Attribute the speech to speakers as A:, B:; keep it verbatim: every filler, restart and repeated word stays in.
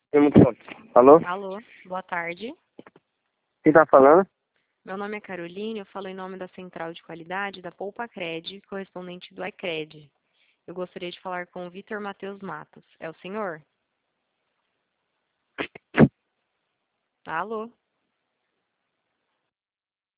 A: Tem muito forte. Alô?
B: Alô, boa tarde.
A: Quem tá falando?
B: Meu nome é Caroline, eu falo em nome da Central de Qualidade da Poupacred, correspondente do iCred. Eu gostaria de falar com o Vitor Matheus Matos. É o senhor? Alô?